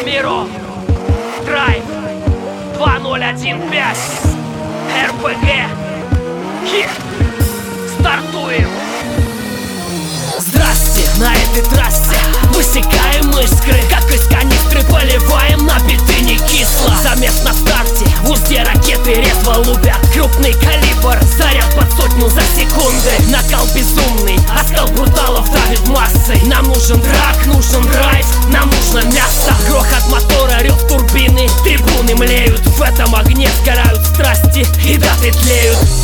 всем миру. Драйв 2015 РПГ. Стартуем. Здрасте, на этой трассе высекаем искры, как из канистры поливаем на биты не кисло. Замес на старте, в узде ракеты резво лупят. Крупный калибр, заряд под сотню за секунды. Накал безумный, оскал бруталов давит массы. Нам нужен драк, нужен драйв, нам нужно мясо. Грохот мотора, рев турбины, трибуны млеют. В этом огне сгорают страсти и даты тлеют.